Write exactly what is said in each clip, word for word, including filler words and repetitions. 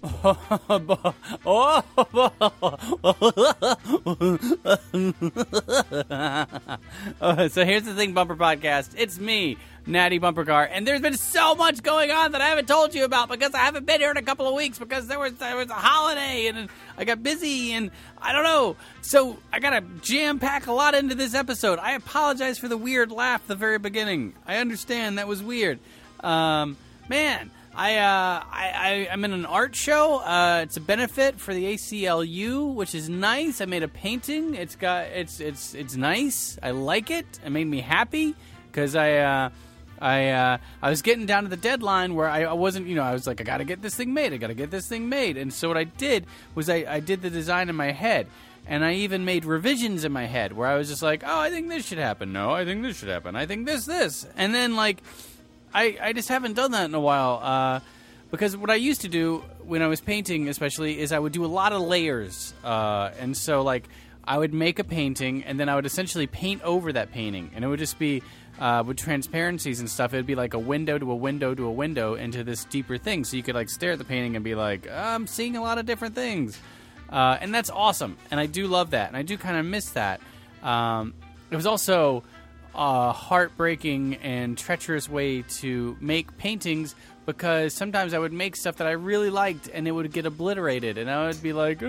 Oh, so here's the thing, Bumper Podcast. It's me, Natty Bumper Car, and there's been so much going on that I haven't told you about because I haven't been here in a couple of weeks because there was there was a holiday and I got busy and I don't know. So I gotta jam pack a lot into this episode. I apologize for the weird laugh at the very beginning. I understand that was weird. Um, man. I, uh, I, I, I'm in an art show. Uh, it's a benefit for the A C L U, which is nice. I made a painting. It's got, it's, it's, it's nice. I like it. It made me happy because I, uh, I, uh, I was getting down to the deadline where I, I wasn't, you know, I was like, I got to get this thing made. I got to get this thing made. And so what I did was I, I did the design in my head. And I even made revisions in my head where I was just like, oh, I think this should happen. No, I think this should happen. I think this, this. And then, like, I, I just haven't done that in a while uh, because what I used to do when I was painting especially is I would do a lot of layers. Uh, and so, like, I would make a painting and then I would essentially paint over that painting. And it would just be, uh, with transparencies and stuff, it would be like a window to a window to a window into this deeper thing. So you could, like, stare at the painting and be like, I'm seeing a lot of different things. Uh, and that's awesome. And I do love that. And I do kind of miss that. Um, it was also a heartbreaking and treacherous way to make paintings because sometimes I would make stuff that I really liked and it would get obliterated and I would be like,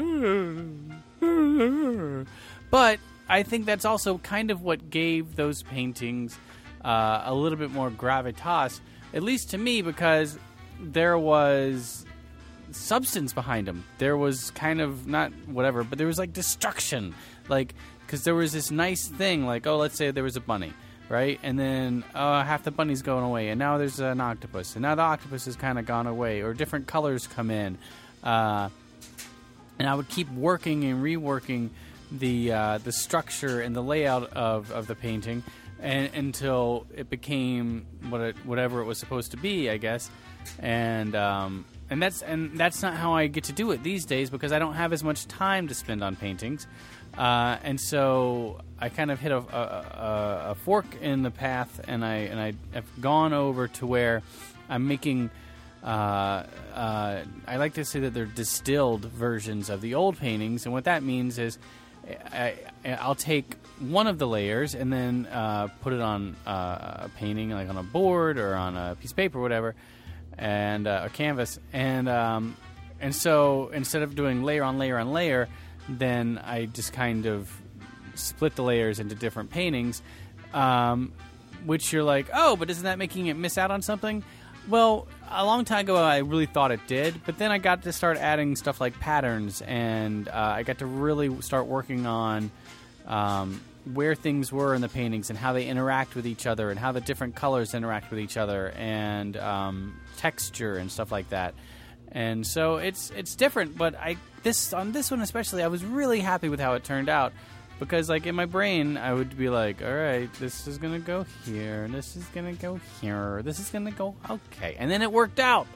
but I think that's also kind of what gave those paintings uh, a little bit more gravitas, at least to me, because there was substance behind them. There was kind of, not whatever, but there was like destruction, like, because there was this nice thing, like, oh, let's say there was a bunny, right? And then uh, half the bunny's going away, and now there's an octopus, and now the octopus has kind of gone away, or different colors come in. Uh, and I would keep working and reworking the uh, the structure and the layout of, of the painting and, until it became what it, whatever it was supposed to be, I guess. And um, and that's and that's not how I get to do it these days because I don't have as much time to spend on paintings. Uh, and so I kind of hit a, a, a fork in the path, and I and I have gone over to where I'm making. Uh, uh, I like to say that they're distilled versions of the old paintings, and what that means is I, I'll take one of the layers and then uh, put it on uh, a painting, like on a board or on a piece of paper, or whatever, and uh, a canvas, and um, and so instead of doing layer on layer on layer, then I just kind of split the layers into different paintings, um, which you're like, oh, but isn't that making it miss out on something? Well, a long time ago, I really thought it did, but then I got to start adding stuff like patterns, and uh, I got to really start working on um, where things were in the paintings and how they interact with each other and how the different colors interact with each other and um, texture and stuff like that. And so it's it's different, but I this on this one especially, I was really happy with how it turned out. Because, like, in my brain, I would be like, all right, this is going to go here, this is going to go here, this is going to go, okay. And then it worked out.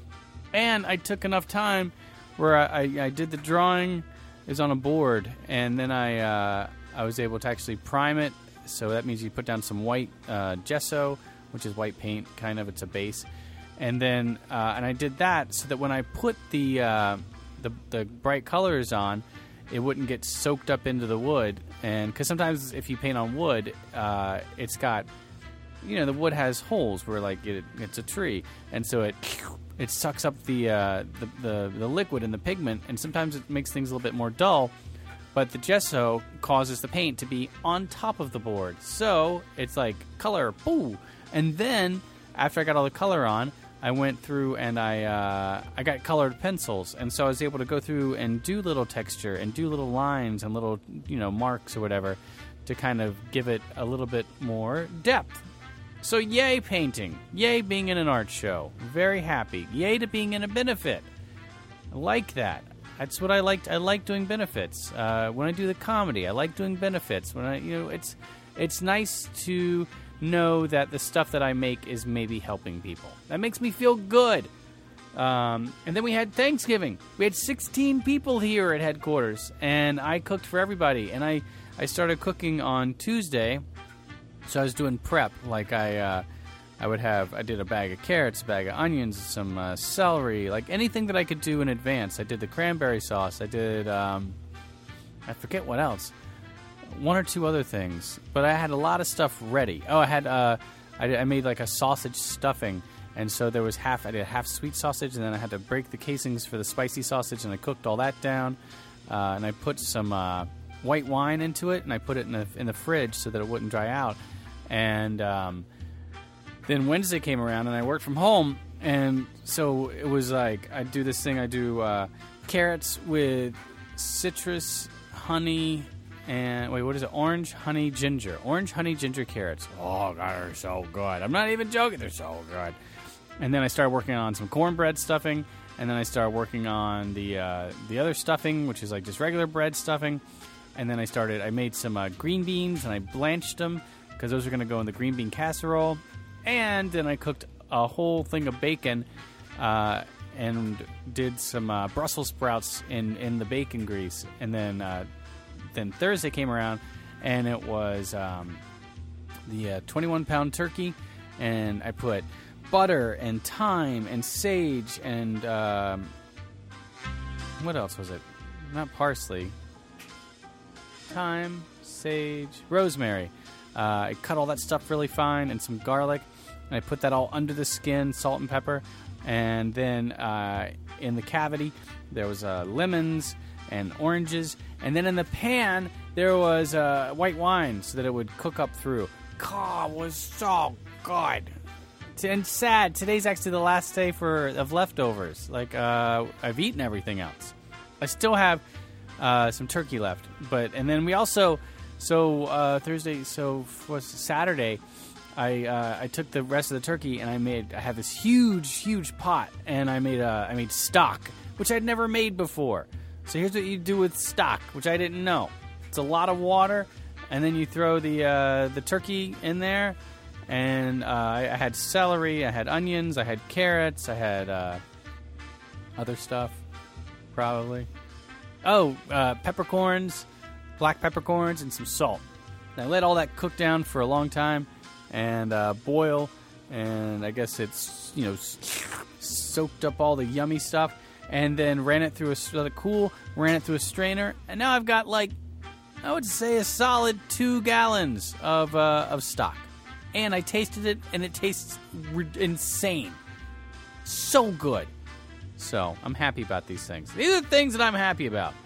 And I took enough time where I, I, I did the drawing, it was on a board, and then I uh, I was able to actually prime it. So that means you put down some white uh, gesso, which is white paint, kind of, it's a base. And then, uh, and I did that so that when I put the, uh, the, the bright colors on, it wouldn't get soaked up into the wood. And because sometimes if you paint on wood, uh, it's got, you know, the wood has holes where, like, it, it's a tree. And so it it sucks up the, uh, the, the, the liquid and the pigment. And sometimes it makes things a little bit more dull. But the gesso causes the paint to be on top of the board. So it's like color, boo. And then after I got all the color on, I went through and I uh, I got colored pencils, and so I was able to go through and do little texture and do little lines and little, you know, marks or whatever to kind of give it a little bit more depth. So yay painting, yay being in an art show, very happy, yay to being in a benefit. I like that. That's what I liked. I like doing benefits. Uh, when I do the comedy, I like doing benefits. When I, you know, it's it's nice to know that the stuff that I make is maybe helping people. That makes me feel good. Um, and then we had Thanksgiving. We had sixteen people here at headquarters, and I cooked for everybody. And I, I started cooking on Tuesday, so I was doing prep. Like I, uh, I would have, I did a bag of carrots, a bag of onions, some uh, celery, like anything that I could do in advance. I did the cranberry sauce. I did, um, I forget what else. One or two other things. But I had a lot of stuff ready. Oh, I had, uh, I, I made like a sausage stuffing. And so there was half, I did half sweet sausage, and then I had to break the casings for the spicy sausage, and I cooked all that down. Uh, and I put some uh, white wine into it, and I put it in the, in the fridge so that it wouldn't dry out. And um, then Wednesday came around, and I worked from home. And so it was like, I do this thing, I do uh, carrots with citrus, honey, and wait, what is it? Orange, honey, ginger. Orange, honey, ginger carrots. Oh, God, they're so good. I'm not even joking. They're so good. And then I started working on some cornbread stuffing, and then I started working on the uh, the other stuffing, which is like just regular bread stuffing. And then I started, I made some uh, green beans, and I blanched them because those are going to go in the green bean casserole. And then I cooked a whole thing of bacon uh, and did some uh, Brussels sprouts in, in the bacon grease. And then uh, then Thursday came around, and it was um, the uh, twenty-one pound turkey, and I put butter and thyme and sage and um, what else was it? Not parsley. Thyme, sage, rosemary. Uh, I cut all that stuff really fine and some garlic, and I put that all under the skin, salt and pepper. And then uh, in the cavity, there was uh, lemons and oranges. And then in the pan, there was uh, white wine so that it would cook up through. God, it was so good. And sad, today's actually the last day for of leftovers. Like, uh, I've eaten everything else. I still have uh, some turkey left. But and then we also, so uh, Thursday, so was Saturday, I uh, I took the rest of the turkey and I made, I have this huge, huge pot. And I made uh, I made stock, which I'd never made before. So here's what you do with stock, which I didn't know. It's a lot of water, and then you throw the uh, the turkey in there. And uh, I had celery, I had onions, I had carrots, I had uh, other stuff, probably. Oh, uh, peppercorns, black peppercorns, and some salt. And I let all that cook down for a long time and uh, boil. And I guess it's, you know, soaked up all the yummy stuff. And then ran it through a, let it cool, ran it through a strainer. And now I've got, like, I would say a solid two gallons of uh, of stock. And I tasted it, and it tastes re- insane. So good. So, I'm happy about these things. These are the things that I'm happy about.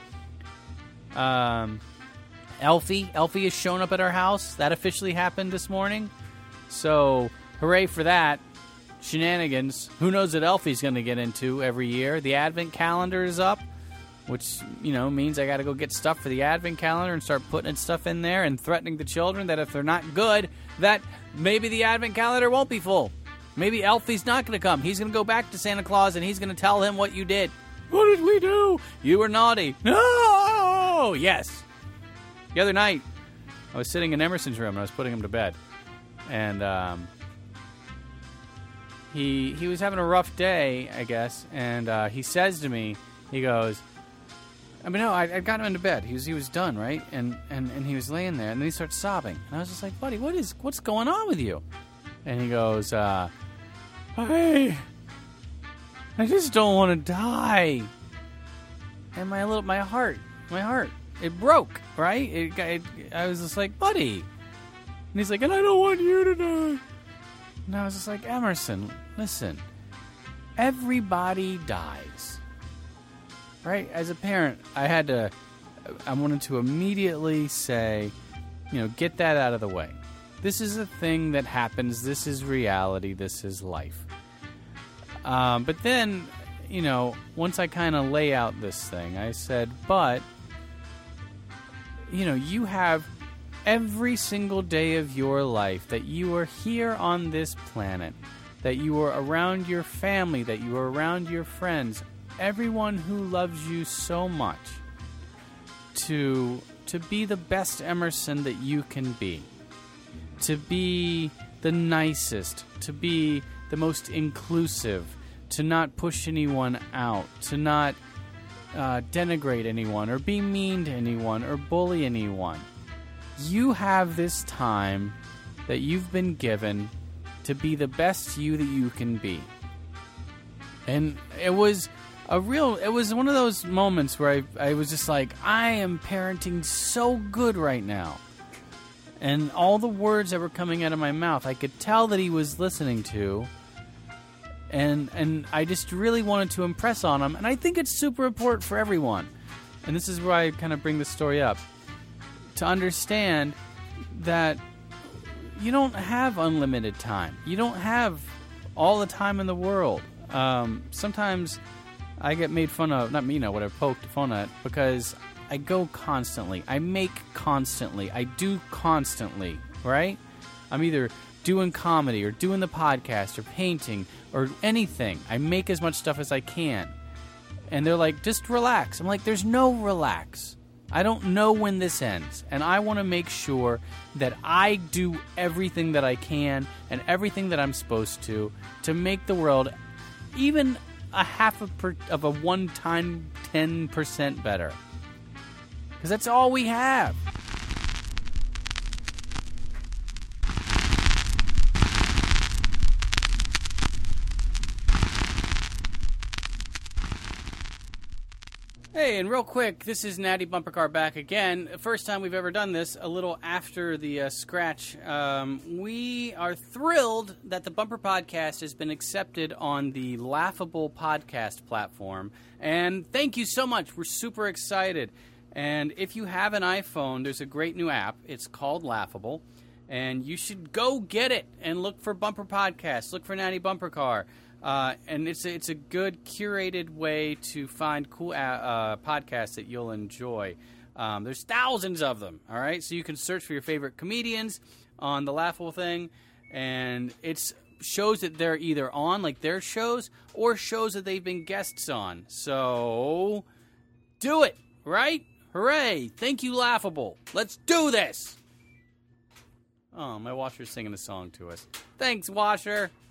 Um, Elfie. Elfie has shown up at our house. That officially happened this morning. So, hooray for that. Shenanigans. Who knows what Elfie's going to get into every year. The Advent calendar is up, which, you know, means I got to go get stuff for the Advent calendar and start putting stuff in there and threatening the children that if they're not good, that maybe the Advent calendar won't be full. Maybe Elfie's not going to come. He's going to go back to Santa Claus and he's going to tell him what you did. What did we do? You were naughty. No! Yes. The other night, I was sitting in Emerson's room and I was putting him to bed. And um, he he was having a rough day, I guess. And uh, he says to me, he goes, I mean, no, I, I got him into bed. He was he was done, right? And, and and he was laying there, and then he starts sobbing. And I was just like, buddy, what is what's going on with you? And he goes, uh, I, I just don't want to die. And my little my heart, my heart, it broke, right? It, it, I was just like, buddy. And he's like, and I don't want you to die. And I was just like, Emerson, listen, everybody dies. Right? As a parent, I had to, I wanted to immediately say, you know, get that out of the way. This is a thing that happens. This is reality. This is life. Um, but then, you know, once I kind of lay out this thing, I said, but, you know, you have every single day of your life that you are here on this planet, that you are around your family, that you are around your friends, everyone who loves you so much, to to be the best Emerson that you can be, to be the nicest, to be the most inclusive, to not push anyone out, to not uh, denigrate anyone or be mean to anyone or bully anyone. You have this time that you've been given to be the best you that you can be. And it was a real, it was one of those moments where I, I was just like, I am parenting so good right now. And all the words that were coming out of my mouth, I could tell that he was listening to. And and I just really wanted to impress on him. And I think it's super important for everyone. And this is where I kind of bring the story up. To understand that you don't have unlimited time. You don't have all the time in the world. Um, sometimes I get made fun of, not me, you know, what I poked fun at, because I go constantly. I make constantly. I do constantly, right? I'm either doing comedy or doing the podcast or painting or anything. I make as much stuff as I can. And they're like, just relax. I'm like, there's no relax. I don't know when this ends. And I want to make sure that I do everything that I can and everything that I'm supposed to to make the world even a half a per, of a one-time ten percent better. Because that's all we have. Hey, and real quick, this is Natty Bumper Car back again. First time we've ever done this, a little after the uh, scratch. Um, we are thrilled that the Bumper Podcast has been accepted on the Laughable podcast platform. And thank you so much. We're super excited. And if you have an iPhone, there's a great new app. It's called Laughable. And you should go get it and look for Bumper Podcast. Look for Natty Bumper Car. Uh, and it's a, it's a good curated way to find cool uh, podcasts that you'll enjoy. Um, there's thousands of them, all right? So you can search for your favorite comedians on the Laughable thing, and it's shows that they're either on, like their shows, or shows that they've been guests on. So do it, right? Hooray! Thank you, Laughable. Let's do this! Oh, my washer's singing a song to us. Thanks, Washer!